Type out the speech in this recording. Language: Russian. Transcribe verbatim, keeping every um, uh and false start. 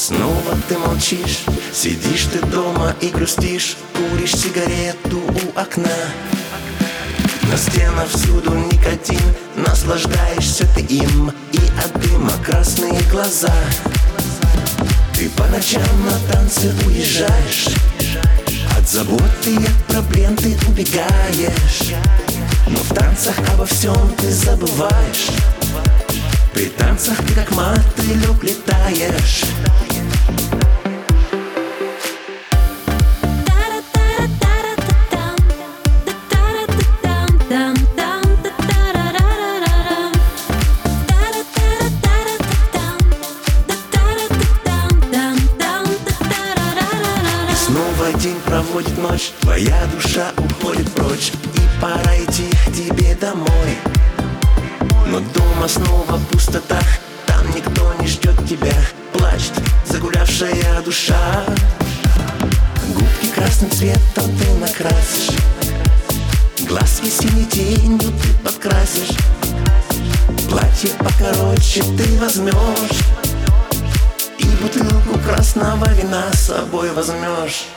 Снова ты молчишь, сидишь ты дома и грустишь, куришь сигарету у окна. На стенах всюду никотин, наслаждаешься ты им, и от дыма красные глаза. Ты по ночам на танцы уезжаешь, от заботы и от проблем ты убегаешь, но в танцах обо всем ты забываешь. При танцах ты как мотылек летаешь. Снова день проводит ночь, твоя душа уходит прочь, и пора идти к тебе домой. Но дома снова пустота, там никто не ждет тебя. Плачет загулявшая душа. Губки красным цветом ты накрасишь, глазки синей тенью ты подкрасишь, платье покороче ты возьмешь, и бутылку красного вина с собой возьмешь.